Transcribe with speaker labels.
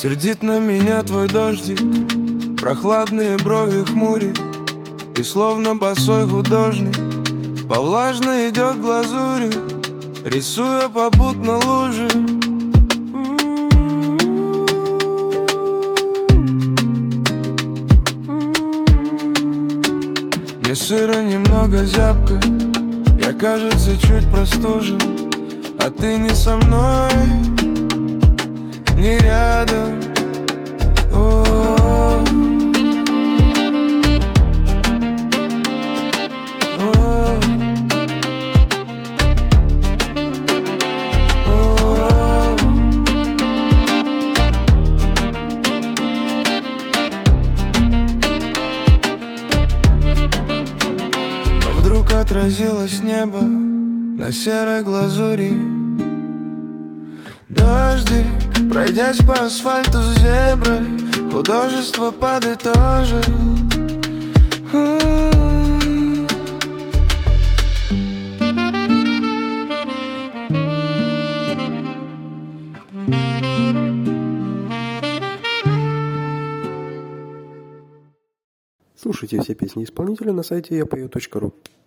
Speaker 1: Сердит на меня твой дождик, прохладные брови хмурит, и словно босой художник по влажной идет глазури, рисуя попутно лужи. Мне сыро, немного зябко, я, кажется, чуть простужен, а ты не со мной, не рядом. О-о-о. Вдруг отразилось небо на серой глазури. Дождик, пройдясь по асфальту с зеброй, художество подытожил.
Speaker 2: Слушайте все песни исполнителя на сайте yapою.ru.